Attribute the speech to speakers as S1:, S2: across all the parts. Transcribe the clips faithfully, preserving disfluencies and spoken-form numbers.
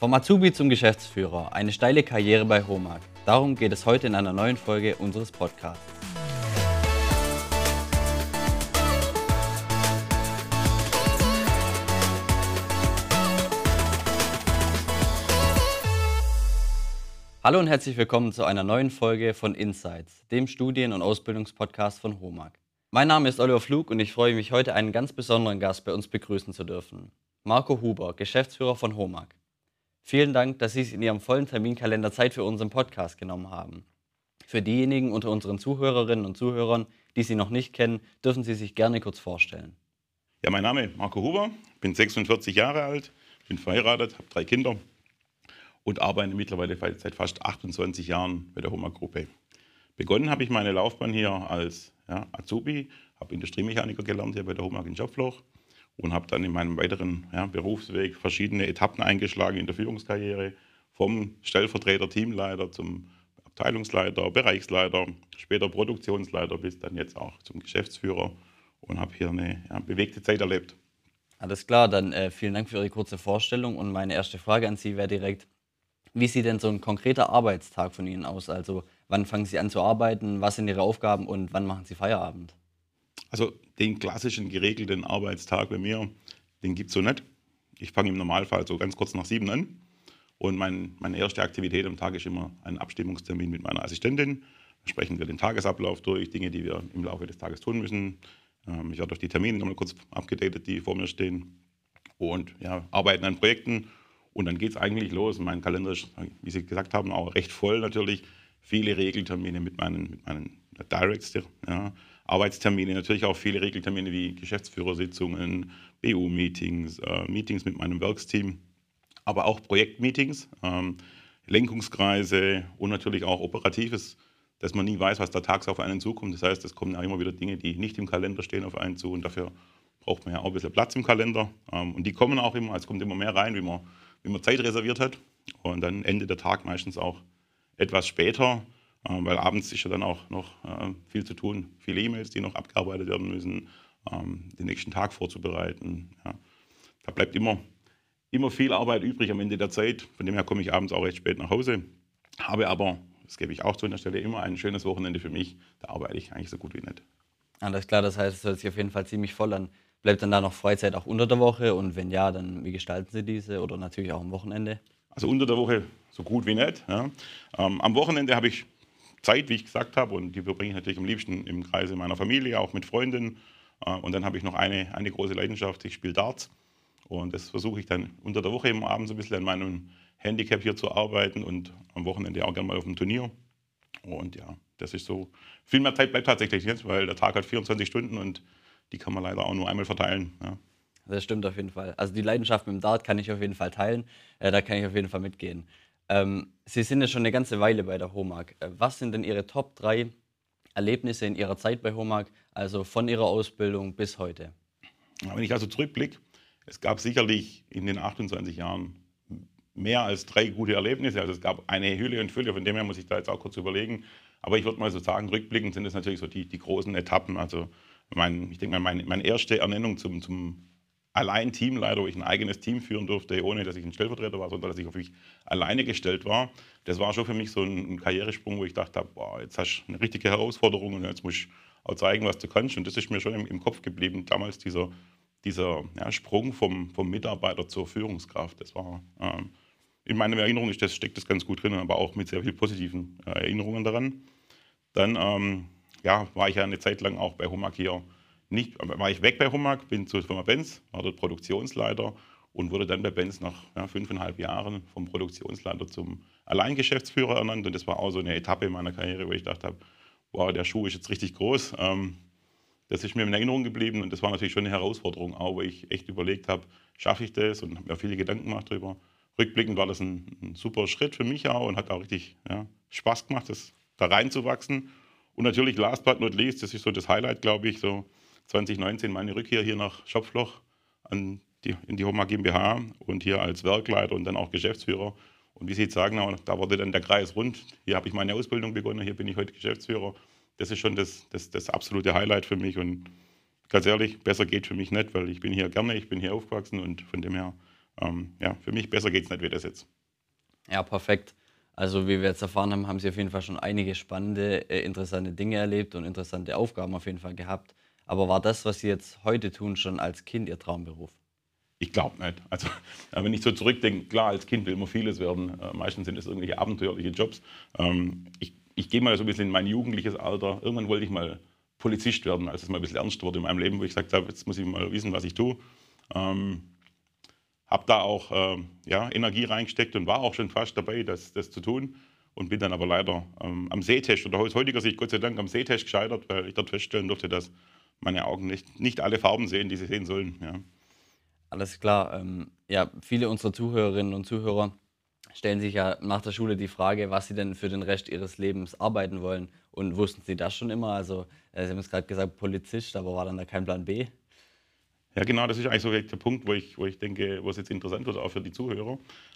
S1: Vom Azubi zum Geschäftsführer, eine steile Karriere bei HOMAG. Darum geht es heute in einer neuen Folge unseres Podcasts. Hallo und herzlich willkommen zu einer neuen Folge von Insights, dem Studien- und Ausbildungspodcast von HOMAG. Mein Name ist Oliver Flug und ich freue mich heute, einen ganz besonderen Gast bei uns begrüßen zu dürfen. Marco Huber, Geschäftsführer von HOMAG. Vielen Dank, dass Sie sich in Ihrem vollen Terminkalender Zeit für unseren Podcast genommen haben. Für diejenigen unter unseren Zuhörerinnen und Zuhörern, die Sie noch nicht kennen, dürfen Sie sich gerne kurz vorstellen.
S2: Ja, mein Name ist Marco Huber, bin sechsundvierzig Jahre alt, bin verheiratet, habe drei Kinder und arbeite mittlerweile seit fast achtundzwanzig Jahren bei der HOMAG-Gruppe. Begonnen habe ich meine Laufbahn hier als ja, Azubi, habe Industriemechaniker gelernt hier bei der HOMAG in Schopfloch und habe dann in meinem weiteren ja, Berufsweg verschiedene Etappen eingeschlagen in der Führungskarriere, vom Stellvertreter, Teamleiter zum Abteilungsleiter, Bereichsleiter, später Produktionsleiter bis dann jetzt auch zum Geschäftsführer und habe hier eine ja, bewegte Zeit erlebt.
S1: Alles klar, dann äh, vielen Dank für Ihre kurze Vorstellung und meine erste Frage an Sie wäre direkt, wie sieht denn so ein konkreter Arbeitstag von Ihnen aus? Also wann fangen Sie an zu arbeiten, was sind Ihre Aufgaben und wann machen Sie Feierabend?
S2: Also den klassischen geregelten Arbeitstag bei mir, den gibt es so nicht. Ich fange im Normalfall so ganz kurz nach sieben an und mein, meine erste Aktivität am Tag ist immer ein Abstimmungstermin mit meiner Assistentin. Da sprechen wir den Tagesablauf durch, Dinge, die wir im Laufe des Tages tun müssen. Ähm, ich werde durch die Termine nochmal kurz abgedatet, die vor mir stehen und ja, arbeiten an Projekten. Und dann geht es eigentlich los. Mein Kalender ist, wie Sie gesagt haben, auch recht voll natürlich. Viele Regeltermine mit meinen, mit meinen Directs, ja. Arbeitstermine, natürlich auch viele Regeltermine wie Geschäftsführersitzungen, B U-Meetings, äh, Meetings mit meinem Werksteam, aber auch Projektmeetings, ähm, Lenkungskreise und natürlich auch Operatives, dass man nie weiß, was da tags auf einen zukommt. Das heißt, es kommen ja immer wieder Dinge, die nicht im Kalender stehen, auf einen zu und dafür braucht man ja auch ein bisschen Platz im Kalender. Ähm, und die kommen auch immer, es kommt immer mehr rein, wie man, wie man Zeit reserviert hat und dann endet der Tag meistens auch etwas später. Weil abends ist ja dann auch noch äh, viel zu tun, viele E-Mails, die noch abgearbeitet werden müssen, ähm, den nächsten Tag vorzubereiten. Ja. Da bleibt immer, immer viel Arbeit übrig am Ende der Zeit. Von dem her komme ich abends auch recht spät nach Hause. Habe aber, das gebe ich auch zu an der Stelle, immer ein schönes Wochenende für mich. Da arbeite ich eigentlich so gut wie nicht.
S1: Alles klar, das heißt, es hört sich auf jeden Fall ziemlich voll an. Bleibt dann da noch Freizeit auch unter der Woche und wenn ja, dann wie gestalten Sie diese oder natürlich auch am Wochenende?
S2: Also unter der Woche so gut wie nicht. Ja. Ähm, am Wochenende habe ich Zeit, wie ich gesagt habe, und die verbringe ich natürlich am liebsten im Kreise meiner Familie, auch mit Freunden. Und dann habe ich noch eine, eine große Leidenschaft, ich spiele Darts. Und das versuche ich dann unter der Woche im Abend so ein bisschen an meinem Handicap hier zu arbeiten und am Wochenende auch gerne mal auf dem Turnier. Und ja, das ist so, viel mehr Zeit bleibt tatsächlich nicht, weil der Tag hat vierundzwanzig Stunden und die kann man leider auch nur einmal verteilen. Ja.
S1: Das stimmt auf jeden Fall. Also die Leidenschaft mit dem Dart kann ich auf jeden Fall teilen, äh, da kann ich auf jeden Fall mitgehen. Ähm, Sie sind ja schon eine ganze Weile bei der HOMAG. Äh, was sind denn Ihre Top drei Erlebnisse in Ihrer Zeit bei HOMAG, also von Ihrer Ausbildung bis heute?
S2: Ja, wenn ich also zurückblicke, es gab sicherlich in den achtundzwanzig Jahren mehr als drei gute Erlebnisse. Also es gab eine Hülle und Fülle, von dem her muss ich da jetzt auch kurz überlegen. Aber ich würde mal so sagen, rückblickend sind es natürlich so die, die großen Etappen. Also mein, ich denke mal, meine, meine erste Ernennung zum, zum allein Teamleiter, wo ich ein eigenes Team führen durfte, ohne dass ich ein Stellvertreter war, sondern dass ich auf mich alleine gestellt war. Das war schon für mich so ein, ein Karrieresprung, wo ich dachte, boah, jetzt hast du eine richtige Herausforderung und jetzt musst du auch zeigen, was du kannst. Und das ist mir schon im, im Kopf geblieben, damals dieser, dieser ja, Sprung vom, vom Mitarbeiter zur Führungskraft. Das war, ähm, in meiner Erinnerung ist das, steckt das ganz gut drin, aber auch mit sehr vielen positiven äh, Erinnerungen daran. Dann ähm, ja, war ich ja eine Zeit lang auch bei HOMAG hier. Nicht, war ich weg bei HOMAG, bin zur Firma Benz, war dort Produktionsleiter und wurde dann bei Benz nach ja, fünfeinhalb Jahren vom Produktionsleiter zum Alleingeschäftsführer ernannt. Und das war auch so eine Etappe in meiner Karriere, wo ich dachte, wow, der Schuh ist jetzt richtig groß. Ähm, das ist mir in Erinnerung geblieben und das war natürlich schon eine Herausforderung, auch wo ich echt überlegt habe, schaffe ich das und habe mir viele Gedanken gemacht darüber. Rückblickend war das ein, ein super Schritt für mich auch und hat auch richtig ja, Spaß gemacht, das da reinzuwachsen. Und natürlich, last but not least, das ist so das Highlight, glaube ich, so zwanzig neunzehn meine Rückkehr hier nach Schopfloch an die, in die HOMAG GmbH und hier als Werkleiter und dann auch Geschäftsführer. Und wie Sie jetzt sagen, da wurde dann der Kreis rund. Hier habe ich meine Ausbildung begonnen, hier bin ich heute Geschäftsführer. Das ist schon das, das, das absolute Highlight für mich. Und ganz ehrlich, besser geht für mich nicht, weil ich bin hier gerne, ich bin hier aufgewachsen und von dem her ähm, ja, für mich besser geht es nicht wie das jetzt.
S1: Ja, perfekt. Also wie wir jetzt erfahren haben, haben Sie auf jeden Fall schon einige spannende, äh, interessante Dinge erlebt und interessante Aufgaben auf jeden Fall gehabt. Aber war das, was Sie jetzt heute tun, schon als Kind Ihr Traumberuf?
S2: Ich glaube nicht. Also, äh, wenn ich so zurückdenke, klar, als Kind will man vieles werden. Äh, meistens sind es irgendwelche abenteuerliche Jobs. Ähm, ich ich gehe mal so ein bisschen in mein jugendliches Alter. Irgendwann wollte ich mal Polizist werden, als es mal ein bisschen ernst wurde in meinem Leben, wo ich gesagt habe, jetzt muss ich mal wissen, was ich tue. Ähm, habe da auch ähm, ja, Energie reingesteckt und war auch schon fast dabei, das, das zu tun. Und bin dann aber leider ähm, am Sehtest oder aus heutiger Sicht Gott sei Dank am Sehtest gescheitert, weil ich dort feststellen durfte, dass meine Augen nicht, nicht alle Farben sehen, die sie sehen sollen. Ja.
S1: Alles klar. Ähm, ja, viele unserer Zuhörerinnen und Zuhörer stellen sich ja nach der Schule die Frage, was sie denn für den Rest ihres Lebens arbeiten wollen. Und wussten Sie das schon immer? Also, äh, Sie haben es gerade gesagt, Polizist, aber war dann da kein Plan B?
S2: Ja, genau, das ist eigentlich so der Punkt, wo ich, wo ich denke, wo es jetzt interessant wird, auch für die Zuhörer.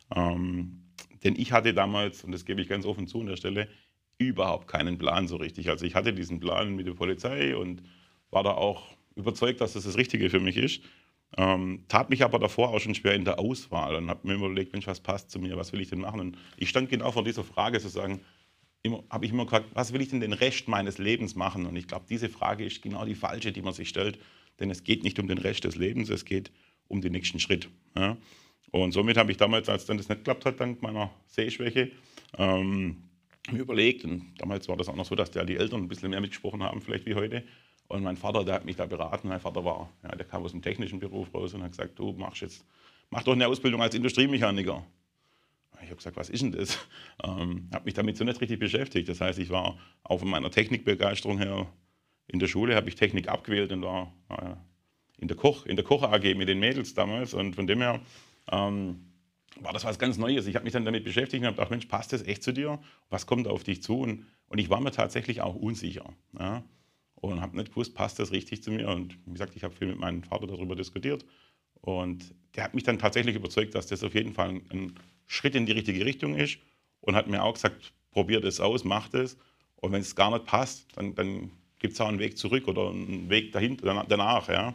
S2: Ähm, denn ich hatte damals, und das gebe ich ganz offen zu an der Stelle, überhaupt keinen Plan so richtig. Also ich hatte diesen Plan mit der Polizei und war da auch überzeugt, dass das das Richtige für mich ist. Ähm, tat mich aber davor auch schon schwer in der Auswahl und habe mir überlegt, Mensch, was passt zu mir, was will ich denn machen? Und ich stand genau vor dieser Frage zu sagen, immer, habe ich immer gefragt, was will ich denn den Rest meines Lebens machen? Und ich glaube, diese Frage ist genau die falsche, die man sich stellt. Denn es geht nicht um den Rest des Lebens, es geht um den nächsten Schritt. Ja? Und somit habe ich damals, als dann das nicht geklappt hat, dank meiner Sehschwäche, ähm, mir überlegt, und damals war das auch noch so, dass da die Eltern ein bisschen mehr mitgesprochen haben, vielleicht wie heute. Und mein Vater, der hat mich da beraten. Mein Vater war, ja, der kam aus dem technischen Beruf raus und hat gesagt, du machst jetzt, mach doch eine Ausbildung als Industriemechaniker. Ich habe gesagt, was ist denn das? Ähm, habe mich damit so nicht richtig beschäftigt. Das heißt, ich war auch von meiner Technikbegeisterung her in der Schule, habe ich Technik abgewählt und war äh, in der Koch, in der Koch-A G mit den Mädels damals. Und von dem her ähm, war das was ganz Neues. Ich habe mich dann damit beschäftigt und habe gedacht, Mensch, passt das echt zu dir? Was kommt auf dich zu? Und, und ich war mir tatsächlich auch unsicher. Ja? Und habe nicht gewusst, passt das richtig zu mir? Und wie gesagt, ich habe viel mit meinem Vater darüber diskutiert. Und der hat mich dann tatsächlich überzeugt, dass das auf jeden Fall ein, ein Schritt in die richtige Richtung ist. Und hat mir auch gesagt, probier das aus, mach das. Und wenn es gar nicht passt, dann, dann gibt es auch einen Weg zurück oder einen Weg dahinter, danach. Ja.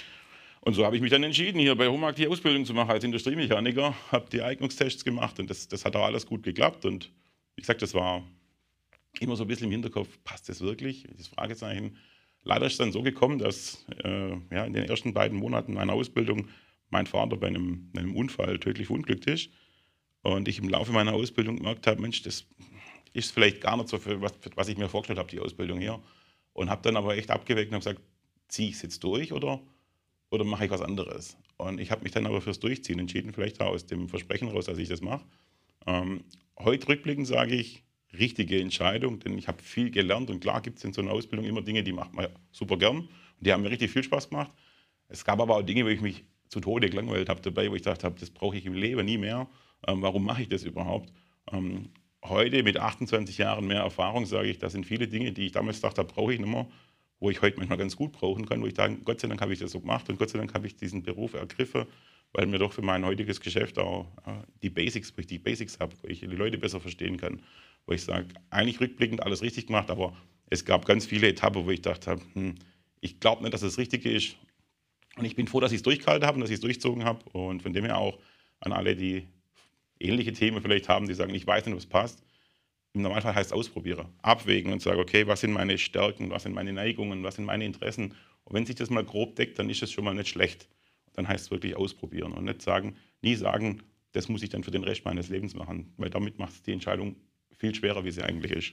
S2: Und so habe ich mich dann entschieden, hier bei HOMAG die Ausbildung zu machen als Industriemechaniker. Habe die Eignungstests gemacht und das, das hat auch alles gut geklappt. Und wie gesagt, das war immer so ein bisschen im Hinterkopf, passt das wirklich? Das Fragezeichen. Leider ist es dann so gekommen, dass äh, ja, in den ersten beiden Monaten meiner Ausbildung mein Vater bei einem, einem Unfall tödlich verunglückt ist. Und ich im Laufe meiner Ausbildung gemerkt habe, Mensch, das ist vielleicht gar nicht so, für was, für was ich mir vorgestellt habe, die Ausbildung hier. Und habe dann aber echt abgewägt und habe gesagt, ziehe ich es jetzt durch oder, oder mache ich was anderes? Und ich habe mich dann aber fürs Durchziehen entschieden, vielleicht auch aus dem Versprechen raus, dass ich das mache. Ähm, heute rückblickend sage ich, richtige Entscheidung, denn ich habe viel gelernt und klar gibt es in so einer Ausbildung immer Dinge, die macht man super gern und die haben mir richtig viel Spaß gemacht. Es gab aber auch Dinge, wo ich mich zu Tode gelangweilt habe dabei, wo ich dachte habe, das brauche ich im Leben nie mehr. Ähm, warum mache ich das überhaupt? Ähm, heute mit achtundzwanzig Jahren mehr Erfahrung sage ich, das sind viele Dinge, die ich damals dachte, brauche ich nicht mehr, wo ich heute manchmal ganz gut brauchen kann, wo ich sage, Gott sei Dank habe ich das so gemacht und Gott sei Dank habe ich diesen Beruf ergriffen, weil mir doch für mein heutiges Geschäft auch äh, die Basics, wo ich die Basics habe, wo ich die Leute besser verstehen kann, wo ich sage, eigentlich rückblickend alles richtig gemacht, aber es gab ganz viele Etappen, wo ich dachte, hm, ich glaube nicht, dass das Richtige ist. Und ich bin froh, dass ich es durchgehalten habe und dass ich es durchgezogen habe. Und von dem her auch an alle, die ähnliche Themen vielleicht haben, die sagen, ich weiß nicht, ob es passt. Im Normalfall heißt es ausprobieren, abwägen und sagen, okay, was sind meine Stärken, was sind meine Neigungen, was sind meine Interessen. Und wenn sich das mal grob deckt, dann ist es schon mal nicht schlecht. Dann heißt es wirklich ausprobieren und nicht sagen, nie sagen, das muss ich dann für den Rest meines Lebens machen, weil damit macht es die Entscheidung viel schwerer, wie sie eigentlich ist.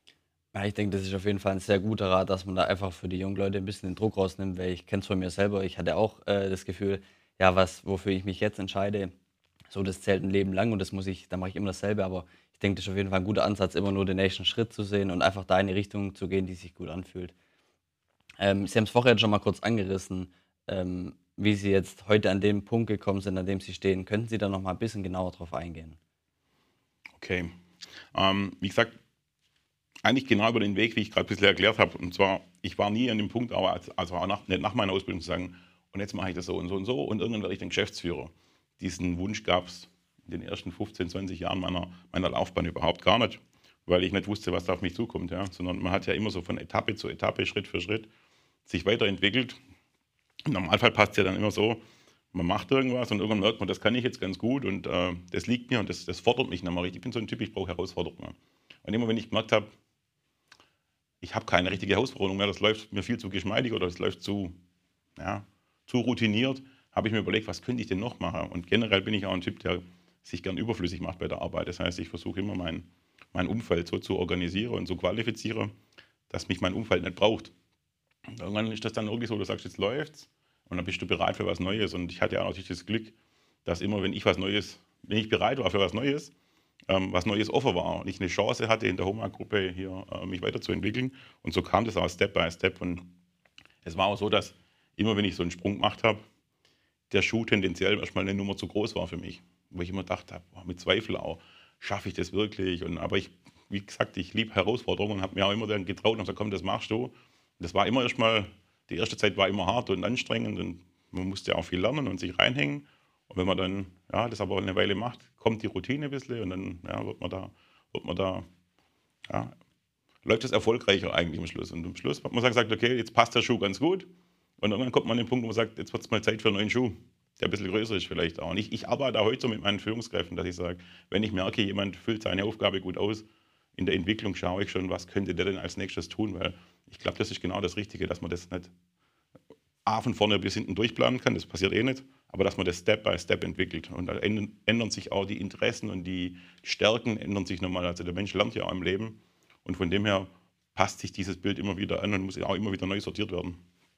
S1: Ja, ich denke, das ist auf jeden Fall ein sehr guter Rat, dass man da einfach für die jungen Leute ein bisschen den Druck rausnimmt, weil ich kenne es von mir selber. Ich hatte auch äh, das Gefühl, ja, was, wofür ich mich jetzt entscheide, so das zählt ein Leben lang und das muss ich, da mache ich immer dasselbe. Aber ich denke, das ist auf jeden Fall ein guter Ansatz, immer nur den nächsten Schritt zu sehen und einfach da in die Richtung zu gehen, die sich gut anfühlt. Ähm, Sie haben es vorher schon mal kurz angerissen, ähm, wie Sie jetzt heute an den Punkt gekommen sind, an dem Sie stehen. Könnten Sie da noch mal ein bisschen genauer drauf eingehen?
S2: Okay. Ähm, wie gesagt, eigentlich genau über den Weg, wie ich gerade ein bisschen erklärt habe. Und zwar, ich war nie an dem Punkt, aber als, also auch nach, nicht nach meiner Ausbildung zu sagen, und jetzt mache ich das so und so und so und irgendwann werde ich den Geschäftsführer. Diesen Wunsch gab es in den ersten fünfzehn, zwanzig Jahren meiner, meiner Laufbahn überhaupt gar nicht, weil ich nicht wusste, was da auf mich zukommt. Ja? Sondern man hat ja immer so von Etappe zu Etappe, Schritt für Schritt sich weiterentwickelt. Im Normalfall passt es ja dann immer so, man macht irgendwas und irgendwann merkt man, das kann ich jetzt ganz gut und äh, das liegt mir und das, das fordert mich nochmal richtig. Ich bin so ein Typ, ich brauche Herausforderungen. Und immer wenn ich gemerkt habe, ich habe keine richtige Herausforderung mehr, das läuft mir viel zu geschmeidig oder es läuft zu, ja, zu routiniert, habe ich mir überlegt, was könnte ich denn noch machen? Und generell bin ich auch ein Typ, der sich gern überflüssig macht bei der Arbeit. Das heißt, ich versuche immer mein, mein Umfeld so zu organisieren und zu qualifizieren, dass mich mein Umfeld nicht braucht. Und irgendwann ist das dann irgendwie so, du sagst, jetzt läuft's und dann bist du bereit für was Neues. Und ich hatte ja natürlich das Glück, dass immer, wenn ich was Neues, wenn ich bereit war für was Neues, ähm, was Neues offen war und ich eine Chance hatte, in der HOMAG-Gruppe hier äh, mich weiterzuentwickeln. Und so kam das auch Step by Step. Und es war auch so, dass immer, wenn ich so einen Sprung gemacht habe, der Schuh tendenziell erstmal eine Nummer zu groß war für mich. Wo ich immer dachte, boah, mit Zweifel auch, schaffe ich das wirklich? Und, aber ich, wie gesagt, ich liebe Herausforderungen und habe mir auch immer dann getraut und gesagt, komm, das machst du. Und das war immer erstmal, die erste Zeit war immer hart und anstrengend und man musste auch viel lernen und sich reinhängen. Und wenn man dann ja, das aber eine Weile macht, kommt die Routine ein bisschen und dann ja, wird man da, wird man da ja, läuft es erfolgreicher eigentlich am Schluss. Und am Schluss hat man gesagt, okay, jetzt passt der Schuh ganz gut. Und irgendwann kommt man an den Punkt, wo man sagt, jetzt wird es mal Zeit für einen neuen Schuh, der ein bisschen größer ist vielleicht auch. Und ich, ich arbeite auch heute so mit meinen Führungskräften, dass ich sage, wenn ich merke, jemand füllt seine Aufgabe gut aus, in der Entwicklung schaue ich schon, was könnte der denn als nächstes tun, weil ich glaube, das ist genau das Richtige, dass man das nicht A von vorne bis hinten durchplanen kann, das passiert eh nicht, aber dass man das Step by Step entwickelt. Und da ändern, ändern sich auch die Interessen und die Stärken ändern sich nochmal. Also der Mensch lernt ja auch im Leben und von dem her passt sich dieses Bild immer wieder an und muss auch immer wieder neu sortiert werden.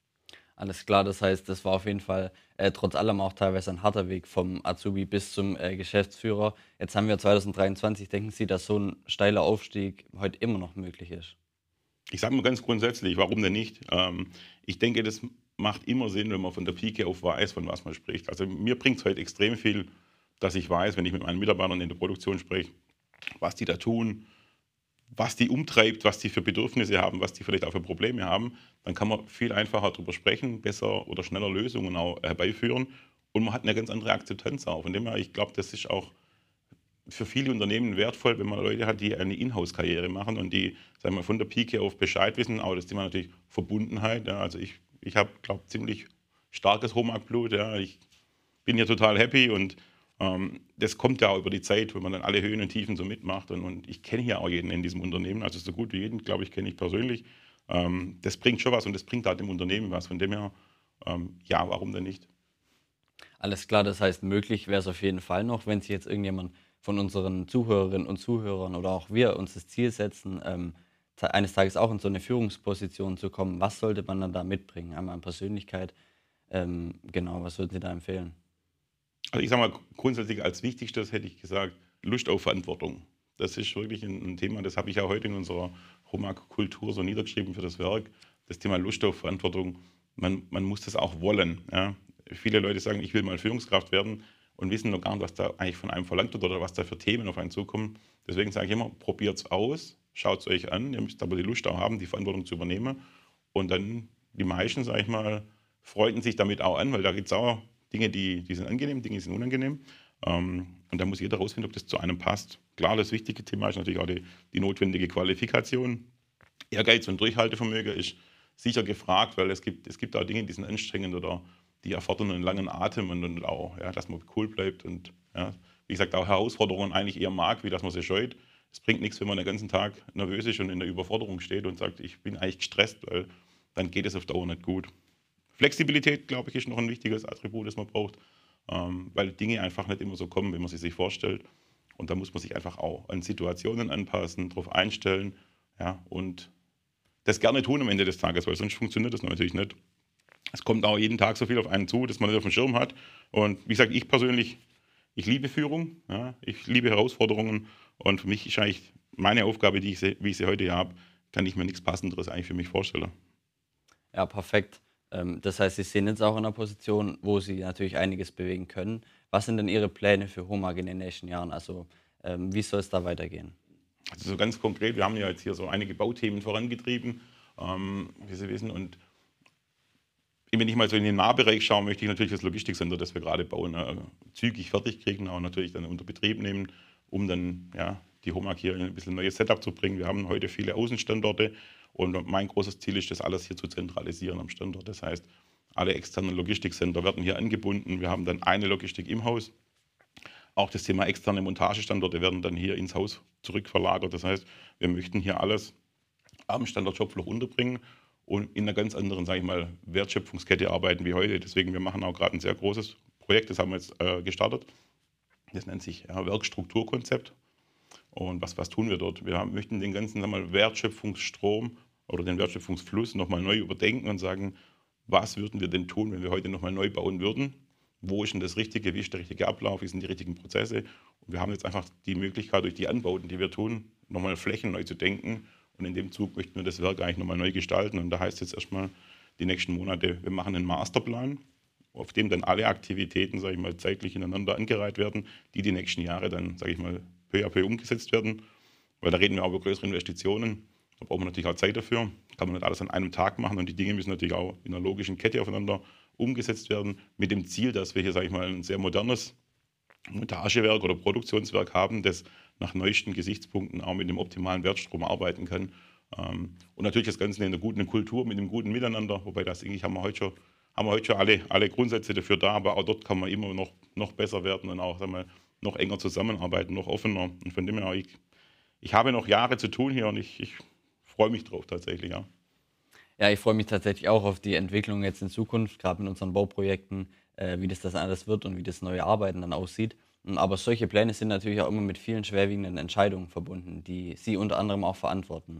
S1: Alles klar, das heißt, das war auf jeden Fall äh, trotz allem auch teilweise ein harter Weg vom Azubi bis zum äh, Geschäftsführer. Jetzt haben wir zwanzig dreiundzwanzig. Denken Sie, dass so ein steiler Aufstieg heute immer noch möglich ist?
S2: Ich sage mal ganz grundsätzlich, warum denn nicht? Ähm, ich denke, das macht immer Sinn, wenn man von der Pike auf weiß, von was man spricht. Also mir bringt es heute extrem viel, dass ich weiß, wenn ich mit meinen Mitarbeitern in der Produktion spreche, was die da tun, was die umtreibt, was die für Bedürfnisse haben, was die vielleicht auch für Probleme haben, dann kann man viel einfacher darüber sprechen, besser oder schneller Lösungen auch herbeiführen und man hat eine ganz andere Akzeptanz auch. Von dem her, ich glaube, das ist auch für viele Unternehmen wertvoll, wenn man Leute hat, die eine Inhouse-Karriere machen und die, sagen wir, von der Pike auf Bescheid wissen. Aber das Thema natürlich Verbundenheit. Ja, also ich, ich habe, glaube ich, ziemlich starkes HOMAG-Blut. Ja. Ich bin hier total happy und ähm, das kommt ja auch über die Zeit, wenn man dann alle Höhen und Tiefen so mitmacht. Und, und ich kenne ja auch jeden in diesem Unternehmen, also so gut wie jeden, glaube ich, kenne ich persönlich. Ähm, das bringt schon was und das bringt auch dem Unternehmen was. Von dem her, ähm, ja, warum denn nicht?
S1: Alles klar, das heißt, möglich wäre es auf jeden Fall noch, wenn sich jetzt irgendjemand von unseren Zuhörerinnen und Zuhörern oder auch wir uns das Ziel setzen, ähm, ta- eines Tages auch in so eine Führungsposition zu kommen. Was sollte man dann da mitbringen? Einmal an Persönlichkeit. Ähm, genau, was würden Sie da empfehlen?
S2: Also ich sage mal, grundsätzlich als Wichtigstes hätte ich gesagt, Lust auf Verantwortung. Das ist wirklich ein, ein Thema, das habe ich ja heute in unserer HOMAG-Kultur so niedergeschrieben für das Werk. Das Thema Lust auf Verantwortung, man, man muss das auch wollen. Ja. Viele Leute sagen, ich will mal Führungskraft werden und wissen noch gar nicht, was da eigentlich von einem verlangt wird oder was da für Themen auf einen zukommen. Deswegen sage ich immer, probiert es aus, schaut es euch an, ihr müsst aber die Lust auch haben, die Verantwortung zu übernehmen. Und dann die meisten, sage ich mal, freuten sich damit auch an, weil da gibt es auch Dinge, die, die sind angenehm, Dinge, die sind unangenehm. Ähm, und da muss jeder herausfinden, ob das zu einem passt. Klar, das wichtige Thema ist natürlich auch die, die notwendige Qualifikation. Ehrgeiz und Durchhaltevermögen ist sicher gefragt, weil es gibt, es gibt auch Dinge, die sind anstrengend oder die erfordern einen langen Atem und, und auch, ja, dass man cool bleibt und ja, wie gesagt, auch Herausforderungen eigentlich eher mag, wie dass man sie scheut. Es bringt nichts, wenn man den ganzen Tag nervös ist und in der Überforderung steht und sagt, ich bin eigentlich gestresst, weil dann geht es auf Dauer nicht gut. Flexibilität, glaube ich, ist noch ein wichtiges Attribut, das man braucht, ähm, weil Dinge einfach nicht immer so kommen, wie man sie sich vorstellt. Und da muss man sich einfach auch an Situationen anpassen, darauf einstellen, ja, und das gerne tun am Ende des Tages, weil sonst funktioniert das natürlich nicht. Es kommt auch jeden Tag so viel auf einen zu, dass man nicht auf dem Schirm hat. Und wie gesagt, ich persönlich, ich liebe Führung, ja, ich liebe Herausforderungen und für mich ist eigentlich meine Aufgabe, die ich, se- wie ich sie heute hier habe, kann ich mir nichts Passenderes eigentlich für mich vorstellen.
S1: Ja, perfekt. Ähm, das heißt, Sie sind jetzt auch in einer Position, wo Sie natürlich einiges bewegen können. Was sind denn Ihre Pläne für HOMAG in den nächsten Jahren? Also, ähm, wie soll es da weitergehen?
S2: Also so ganz konkret, wir haben ja jetzt hier so einige Bauthemen vorangetrieben, ähm, wie Sie wissen. Und wenn ich mal so in den Nahbereich schaue, möchte ich natürlich das Logistikcenter, das wir gerade bauen, äh, zügig fertig kriegen, auch natürlich dann unter Betrieb nehmen, um dann ja, die HOMAG hier in ein bisschen neues Setup zu bringen. Wir haben heute viele Außenstandorte und mein großes Ziel ist, das alles hier zu zentralisieren am Standort. Das heißt, Alle externen Logistikcenter werden hier angebunden. Wir haben dann eine Logistik im Haus. Auch das Thema externe Montagestandorte werden dann hier ins Haus zurückverlagert. Das heißt, wir möchten hier alles am Standort Schopfloch unterbringen und in einer ganz anderen, sage ich mal, Wertschöpfungskette arbeiten wie heute. Deswegen, wir machen auch gerade ein sehr großes Projekt, das haben wir jetzt äh, gestartet. Das nennt sich ja, Werkstrukturkonzept. Und was, was tun wir dort? Wir haben, möchten den ganzen sagen wir mal, Wertschöpfungsstrom oder den Wertschöpfungsfluss nochmal neu überdenken und sagen, was würden wir denn tun, wenn wir heute nochmal neu bauen würden? Wo ist denn das Richtige? Wie ist der richtige Ablauf? Wie sind die richtigen Prozesse? Und wir haben jetzt einfach die Möglichkeit, durch die Anbauten, die wir tun, nochmal Flächen neu zu denken. Und in dem Zug möchten wir das Werk eigentlich nochmal neu gestalten. Und da heißt es jetzt erstmal die nächsten Monate, wir machen einen Masterplan, auf dem dann alle Aktivitäten, sage ich mal, zeitlich ineinander angereiht werden, die die nächsten Jahre dann, sage ich mal, peu à peu umgesetzt werden. Weil da reden wir auch über größere Investitionen. Da braucht man natürlich auch Zeit dafür. Kann man nicht alles an einem Tag machen. Und die Dinge müssen natürlich auch in einer logischen Kette aufeinander umgesetzt werden. Mit dem Ziel, dass wir hier, sage ich mal, ein sehr modernes Montagewerk oder Produktionswerk haben, das nach neuesten Gesichtspunkten auch mit dem optimalen Wertstrom arbeiten kann. Und natürlich das Ganze in einer guten Kultur, mit einem guten Miteinander. Wobei das eigentlich haben wir heute schon, haben wir heute schon alle, alle Grundsätze dafür da. Aber auch dort kann man immer noch, noch besser werden und auch sagen wir, noch enger zusammenarbeiten, noch offener. Und von dem her, ich, ich habe noch Jahre zu tun hier und ich, ich freue mich drauf tatsächlich, ja.
S1: Ja, ich freue mich tatsächlich auch auf die Entwicklung jetzt in Zukunft, gerade mit unseren Bauprojekten, äh, wie das das alles wird und wie das neue Arbeiten dann aussieht. Mm, Aber solche Pläne sind natürlich auch immer mit vielen schwerwiegenden Entscheidungen verbunden, die Sie unter anderem auch verantworten.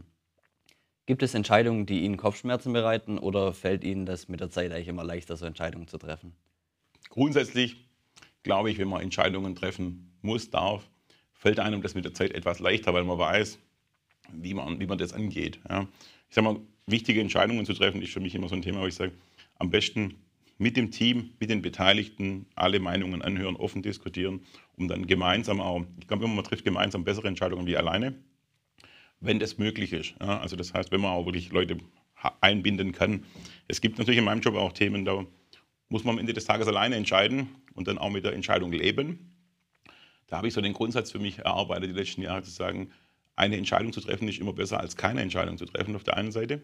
S1: Gibt es Entscheidungen, die Ihnen Kopfschmerzen bereiten oder fällt Ihnen das mit der Zeit eigentlich immer leichter, so Entscheidungen zu treffen?
S2: Grundsätzlich glaube ich, wenn man Entscheidungen treffen muss, darf, fällt einem das mit der Zeit etwas leichter, weil man weiß, wie man, wie man das angeht. Ja. Ich sage mal, wichtige Entscheidungen zu treffen, ist für mich immer so ein Thema, wo ich sage, am besten mit dem Team, mit den Beteiligten alle Meinungen anhören, offen diskutieren, um dann gemeinsam auch, ich glaube immer, man trifft gemeinsam bessere Entscheidungen wie alleine, wenn das möglich ist. Ja. Also das heißt, wenn man auch wirklich Leute einbinden kann. Es gibt natürlich in meinem Job auch Themen, da muss man am Ende des Tages alleine entscheiden und dann auch mit der Entscheidung leben. Da habe ich so den Grundsatz für mich erarbeitet, die letzten Jahre zu sagen, eine Entscheidung zu treffen ist immer besser als keine Entscheidung zu treffen auf der einen Seite.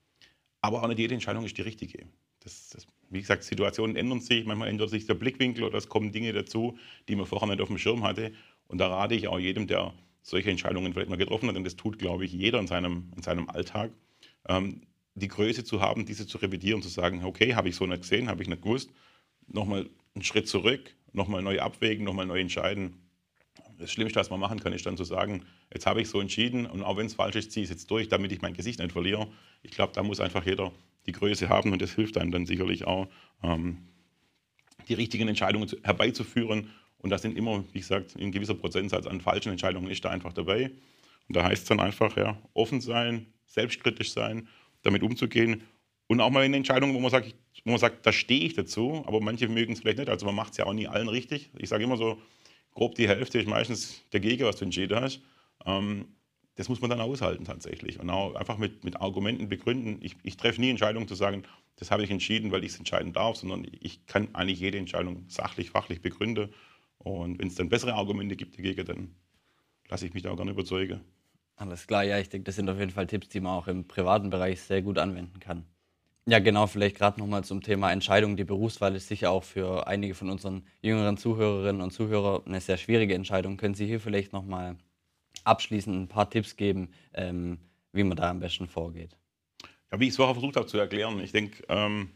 S2: Aber auch nicht jede Entscheidung ist die richtige. Das, das, wie gesagt, Situationen ändern sich, manchmal ändert sich der Blickwinkel oder es kommen Dinge dazu, die man vorher nicht auf dem Schirm hatte. Und da rate ich auch jedem, der solche Entscheidungen vielleicht mal getroffen hat, und das tut, glaube ich, jeder in seinem, in seinem Alltag, ähm, die Größe zu haben, diese zu revidieren, zu sagen, okay, habe ich so nicht gesehen, habe ich nicht gewusst, nochmal einen Schritt zurück, nochmal neu abwägen, nochmal neu entscheiden. Das Schlimmste, was man machen kann, ist dann zu sagen, jetzt habe ich so entschieden und auch wenn es falsch ist, ziehe ich es jetzt durch, damit ich mein Gesicht nicht verliere. Ich glaube, da muss einfach jeder die Größe haben und das hilft einem dann sicherlich auch, ähm, die richtigen Entscheidungen zu, herbeizuführen. Und da sind immer, wie gesagt, ein gewisser Prozentsatz an falschen Entscheidungen ist da einfach dabei. Und da heißt es dann einfach, ja, offen sein, selbstkritisch sein, damit umzugehen. Und auch mal in Entscheidungen, wo man sagt, wo man sagt, da stehe ich dazu, aber manche mögen es vielleicht nicht. Also man macht es ja auch nie allen richtig. Ich sage immer so, grob die Hälfte ist meistens dagegen, was du entschieden hast. Ähm, das muss man dann aushalten tatsächlich. Und auch einfach mit, mit Argumenten begründen. Ich, ich treffe nie Entscheidungen zu sagen, das habe ich entschieden, weil ich es entscheiden darf, sondern ich kann eigentlich jede Entscheidung sachlich, fachlich begründen. Und wenn es dann bessere Argumente gibt dagegen, dann lasse ich mich da auch gerne überzeugen.
S1: Alles klar, ja, ich denke, das sind auf jeden Fall Tipps, die man auch im privaten Bereich sehr gut anwenden kann. Ja, genau, vielleicht gerade nochmal zum Thema Entscheidung. Die Berufswahl ist sicher auch für einige von unseren jüngeren Zuhörerinnen und Zuhörern eine sehr schwierige Entscheidung. Können Sie hier vielleicht nochmal abschließend ein paar Tipps geben, ähm, wie man da am besten vorgeht?
S2: Ja, wie ich es vorher versucht habe zu erklären, ich denke, ähm,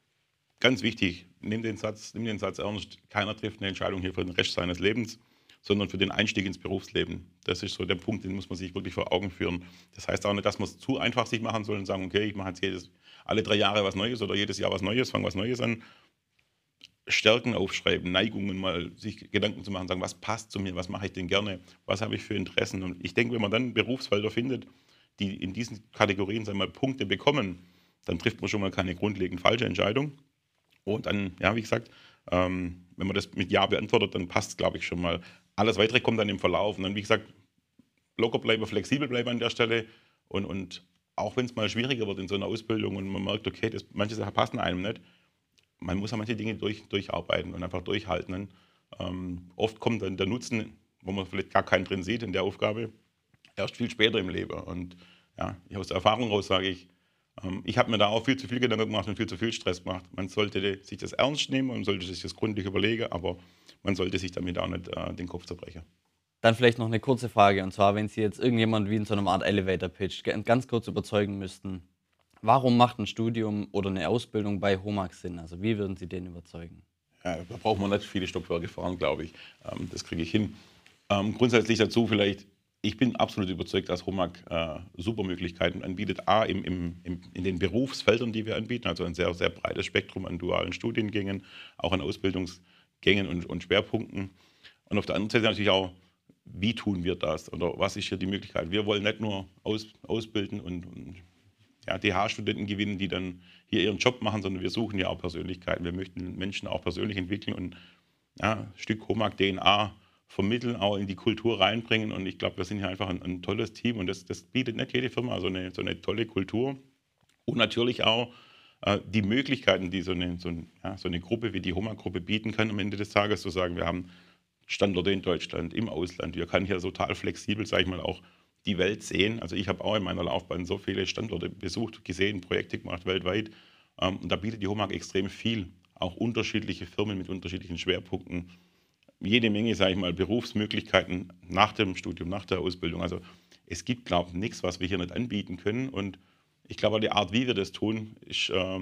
S2: ganz wichtig, nimm den Satz, nimm den Satz ernst, keiner trifft eine Entscheidung hier für den Rest seines Lebens, sondern für den Einstieg ins Berufsleben. Das ist so der Punkt, den muss man sich wirklich vor Augen führen. Das heißt auch nicht, dass man es zu einfach sich machen soll und sagen, okay, ich mache jetzt jedes, alle drei Jahre was Neues oder jedes Jahr was Neues, fange was Neues an. Stärken aufschreiben, Neigungen mal sich Gedanken zu machen, sagen, was passt zu mir, was mache ich denn gerne, was habe ich für Interessen. Und ich denke, wenn man dann Berufsfelder findet, die in diesen Kategorien sagen wir mal, Punkte bekommen, dann trifft man schon mal keine grundlegend falsche Entscheidung. Und dann, ja, wie gesagt, ähm, wenn man das mit Ja beantwortet, dann passt es, glaube ich, schon mal. Alles Weitere kommt dann im Verlauf. Und dann, wie gesagt, locker bleiben, flexibel bleiben an der Stelle. Und, und auch wenn es mal schwieriger wird in so einer Ausbildung und man merkt, okay, das, manche Sachen passen einem nicht, man muss ja manche Dinge durch, durcharbeiten und einfach durchhalten. Und, ähm, oft kommt dann der Nutzen, wo man vielleicht gar keinen drin sieht in der Aufgabe, erst viel später im Leben. Und ja, aus der Erfahrung heraus sage ich, Ähm, ich habe mir da auch viel zu viel Gedanken gemacht und viel zu viel Stress gemacht. Man sollte sich das ernst nehmen und sollte sich das gründlich überlegen, aber man sollte sich damit auch nicht äh, den Kopf zerbrechen.
S1: Dann vielleicht noch eine kurze Frage, und zwar, wenn Sie jetzt irgendjemand wie in so einer Art Elevator-Pitch g ganz kurz überzeugen müssten, warum macht ein Studium oder eine Ausbildung bei HOMAG Sinn? Also, wie würden Sie den überzeugen?
S2: Ja, da braucht man nicht viele Stockwerke fahren, glaube ich. Ähm, das kriege ich hin. Ähm, grundsätzlich dazu vielleicht, ich bin absolut überzeugt, dass HOMAG äh, super Möglichkeiten anbietet. A, im, im, im, in den Berufsfeldern, die wir anbieten, also ein sehr, sehr breites Spektrum an dualen Studiengängen, auch an Ausbildungsgängen und, und Schwerpunkten. Und auf der anderen Seite natürlich auch, wie tun wir das oder was ist hier die Möglichkeit? Wir wollen nicht nur aus, ausbilden und, und ja, D H-Studenten gewinnen, die dann hier ihren Job machen, sondern wir suchen ja auch Persönlichkeiten. Wir möchten Menschen auch persönlich entwickeln und ja, ein Stück HOMAG-D N A vermitteln, auch in die Kultur reinbringen. Und ich glaube, wir sind hier einfach ein, ein tolles Team und das, das bietet nicht jede Firma so eine, so eine tolle Kultur. Und natürlich auch äh, die Möglichkeiten, die so eine, so, ein, ja, so eine Gruppe wie die HOMAG-Gruppe bieten kann, am Ende des Tages zu sagen, wir haben Standorte in Deutschland, im Ausland. Wir können hier total flexibel, sage ich mal, auch die Welt sehen. Also ich habe auch in meiner Laufbahn so viele Standorte besucht, gesehen, Projekte gemacht weltweit. Ähm, und da bietet die HOMAG extrem viel. Auch unterschiedliche Firmen mit unterschiedlichen Schwerpunkten. Jede Menge, sage ich mal, Berufsmöglichkeiten nach dem Studium, nach der Ausbildung. Also es gibt, glaube ich, nichts, was wir hier nicht anbieten können. Und ich glaube, die Art, wie wir das tun, ist äh,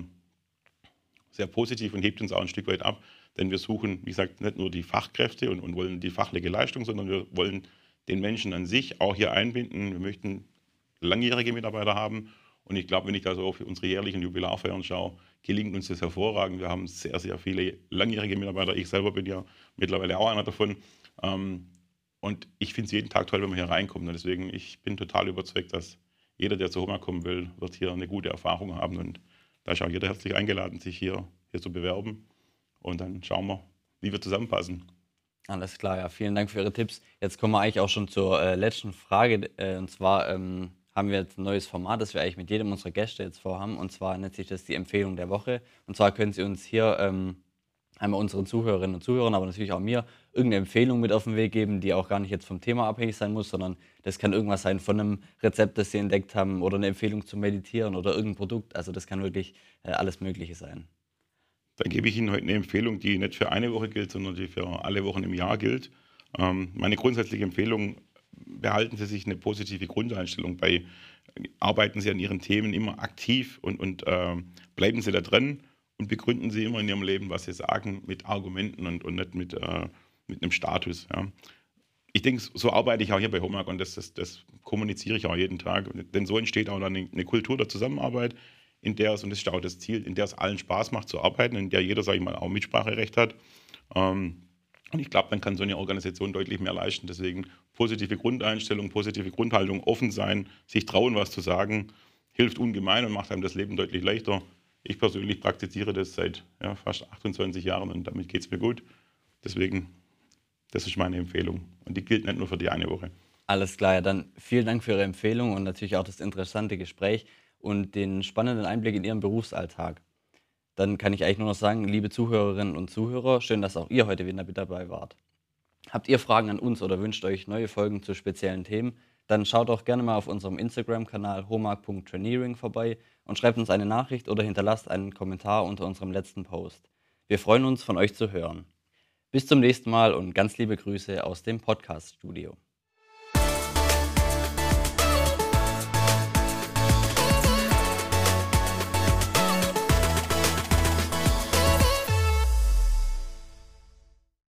S2: sehr positiv und hebt uns auch ein Stück weit ab. Denn wir suchen, wie gesagt, nicht nur die Fachkräfte und, und wollen die fachliche Leistung, sondern wir wollen den Menschen an sich auch hier einbinden. Wir möchten langjährige Mitarbeiter haben. Und ich glaube, wenn ich da so auf unsere jährlichen Jubilarfeiern schaue, gelingt uns das hervorragend. Wir haben sehr, sehr viele langjährige Mitarbeiter. Ich selber bin ja mittlerweile auch einer davon. Ähm, und ich finde es jeden Tag toll, wenn man hier reinkommt. Und deswegen, ich bin total überzeugt, dass jeder, der zu HOMAG kommen will, wird hier eine gute Erfahrung haben. Und da ist auch jeder herzlich eingeladen, sich hier, hier zu bewerben. Und dann schauen wir, wie wir zusammenpassen.
S1: Alles klar, ja, vielen Dank für Ihre Tipps. Jetzt kommen wir eigentlich auch schon zur äh, letzten Frage. Äh, und zwar ähm, haben wir jetzt ein neues Format, das wir eigentlich mit jedem unserer Gäste jetzt vorhaben. Und zwar nennt sich das die Empfehlung der Woche. Und zwar können Sie uns hier ähm, einmal unseren Zuhörerinnen und Zuhörern, aber natürlich auch mir, irgendeine Empfehlung mit auf den Weg geben, die auch gar nicht jetzt vom Thema abhängig sein muss, sondern das kann irgendwas sein von einem Rezept, das Sie entdeckt haben, oder eine Empfehlung zum Meditieren oder irgendein Produkt. Also das kann wirklich äh, alles Mögliche sein.
S2: Dann gebe ich Ihnen heute eine Empfehlung, die nicht für eine Woche gilt, sondern die für alle Wochen im Jahr gilt. Ähm, meine grundsätzliche Empfehlung: Behalten Sie sich eine positive Grundeinstellung bei. Arbeiten Sie an Ihren Themen immer aktiv und, und ähm, bleiben Sie da drin und begründen Sie immer in Ihrem Leben, was Sie sagen, mit Argumenten und, und nicht mit, äh, mit einem Status. Ja. Ich denke, so arbeite ich auch hier bei HOMAG und das, das, das kommuniziere ich auch jeden Tag. Denn so entsteht auch dann eine, eine Kultur der Zusammenarbeit, in der es, und das ist auch das Ziel, in der es allen Spaß macht zu arbeiten, in der jeder, sage ich mal, auch Mitspracherecht hat. Ähm, und ich glaube, dann kann so eine Organisation deutlich mehr leisten. Deswegen positive Grundeinstellung, positive Grundhaltung, offen sein, sich trauen, was zu sagen, hilft ungemein und macht einem das Leben deutlich leichter. Ich persönlich praktiziere das seit ja, fast achtundzwanzig Jahren und damit geht es mir gut. Deswegen, das ist meine Empfehlung. Und die gilt nicht nur für die eine Woche.
S1: Alles klar, ja, dann vielen Dank für Ihre Empfehlung und natürlich auch das interessante Gespräch und den spannenden Einblick in Ihren Berufsalltag. Dann kann ich eigentlich nur noch sagen, liebe Zuhörerinnen und Zuhörer, schön, dass auch ihr heute wieder mit dabei wart. Habt ihr Fragen an uns oder wünscht euch neue Folgen zu speziellen Themen, dann schaut auch gerne mal auf unserem Instagram-Kanal homag punkt traineering vorbei und schreibt uns eine Nachricht oder hinterlasst einen Kommentar unter unserem letzten Post. Wir freuen uns, von euch zu hören. Bis zum nächsten Mal und ganz liebe Grüße aus dem Podcast-Studio.